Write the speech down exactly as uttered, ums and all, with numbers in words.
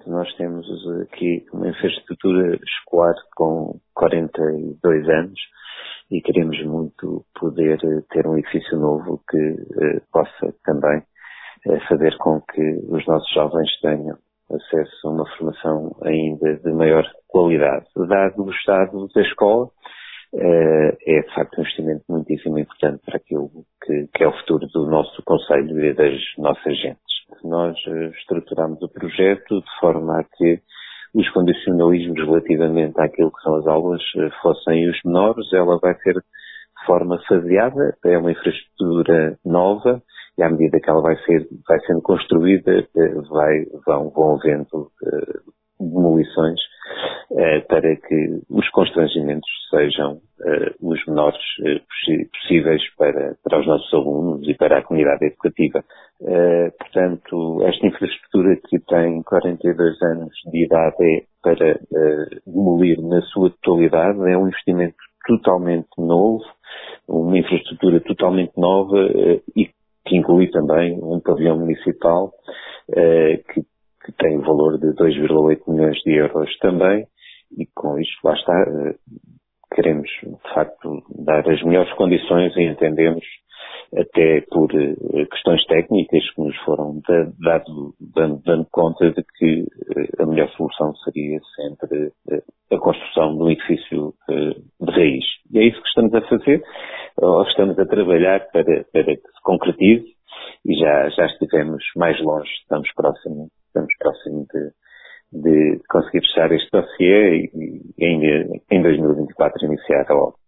nós temos aqui uma infraestrutura escolar com quarenta e dois anos e queremos muito poder ter um edifício novo que eh, possa também eh, fazer com que os nossos jovens tenham acesso a uma formação ainda de maior qualidade. Dado o estado da escola, eh, é de facto um investimento muitíssimo importante para aquilo que, que é o futuro do nosso concelho e das nossas gentes. Nós eh, estruturamos o projeto de forma a que os condicionalismos relativamente àquilo que são as aulas fossem os menores. Ela vai ser de forma faseada, é uma infraestrutura nova e à medida que ela vai, ser, vai sendo construída vai, vão, vão havendo uh, demolições uh, para que os constrangimentos sejam uh, os menores uh, possíveis para, para os nossos alunos e para a comunidade educativa. Uh, portanto, esta infraestrutura que tem quarenta e dois anos de idade é para uh, demolir na sua totalidade, é um investimento totalmente novo, uma infraestrutura totalmente nova uh, e que inclui também um pavilhão municipal uh, que, que tem o valor de dois vírgula oito milhões de euros também, e com isto, lá está, uh, queremos de facto dar as melhores condições e entendemos, até por uh, questões técnicas que nos foram da, dado, dando, dando conta de que uh, a melhor solução seria sempre uh, a construção de um edifício uh, de raiz. E é isso que estamos a fazer, ou estamos a trabalhar para, para que se concretize, e já, já estivemos mais longe, estamos próximos, estamos próximos de, de conseguir fechar este dossiê e, e ainda em dois mil e vinte e quatro iniciar a obra.